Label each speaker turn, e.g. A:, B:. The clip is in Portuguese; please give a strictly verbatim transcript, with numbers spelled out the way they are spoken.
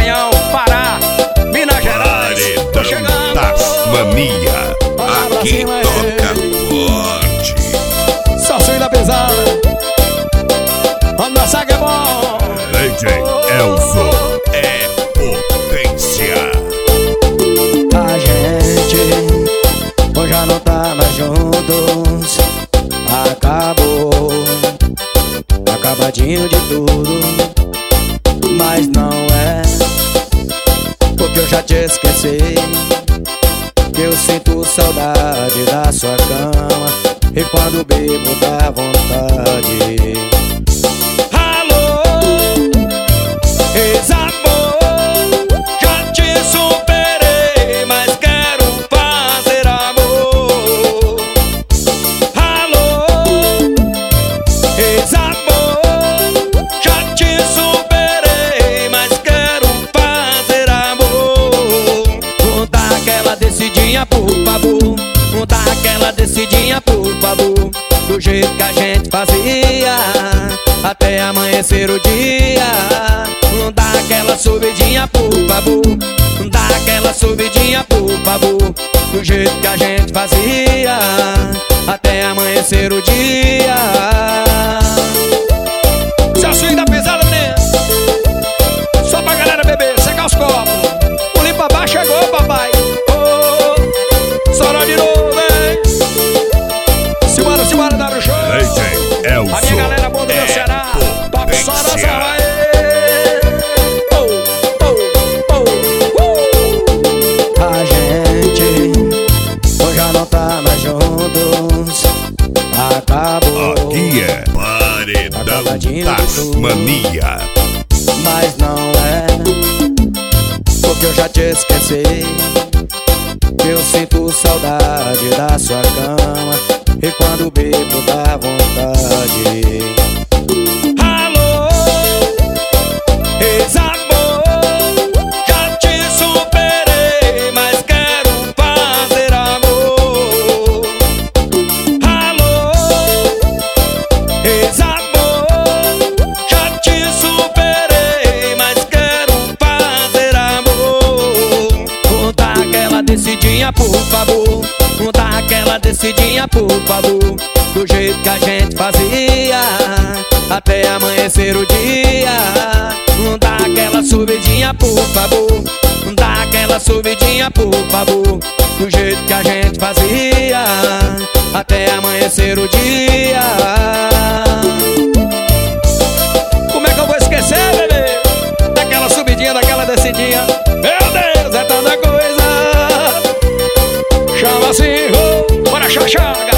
A: Maranhão, Pará, Minas Gerais. Tô chegando.
B: Tasmania, aqui toca forte.
A: Só swing da pesada. Vamos dançar que é bom.
B: D J Elson é potência.
C: A gente hoje já não tá mais juntos. Acabou, acabadinho de tudo. Mas não é porque eu já te esqueci, que eu sinto saudade da sua cama. E quando bebo dá vontade.
A: Alô, ex-amor, já te superei, mas quero fazer amor. Alô, ex-amor, já te superei, mas quero fazer amor. Vou dar aquela descidinha, por favor. Vou dar aquela descidinha, por favor. Do jeito que a gente fazia, até amanhecer o dia. Vou dar aquela subidinha, por favor. Vou dar aquela subidinha, por favor. Do jeito que a gente fazia, até amanhecer o dia. Seu swing da pesada, menino. Só pra galera beber, secar os copos. O limpa-bar chegou, papai. Oh, só de novo, hein? Simbora, simbora, dar o show.
B: D J Elson
A: A minha galera boa do meu Ceará. Toque só da Zara. Oh, oh, oh, uh.
C: A gente hoje já não tá mais juntos. Acabou,
B: Aqui é Paredão Tasmania.
C: mas não é porque eu já te esqueci, que eu sinto saudade da sua cama. E quando bebo dá vontade.
A: Alô, ex-amor, já te superei, mas quero fazer amor. Alô, ex-amor, já te superei, mas quero fazer amor. Vou dar aquela descidinha, por favor. Vou dar aquela descidinha, por favor. Do jeito que a gente fazia, até amanhecer o dia. Vou dar aquela subidinha, por favor. Vou dar aquela subidinha, por favor. Do jeito que a gente fazia, até amanhecer o dia. Como é que eu vou esquecer, bebê? Daquela subidinha, daquela descidinha. Meu Deus, é tanta coisa. Chama assim, oh, bora chachar.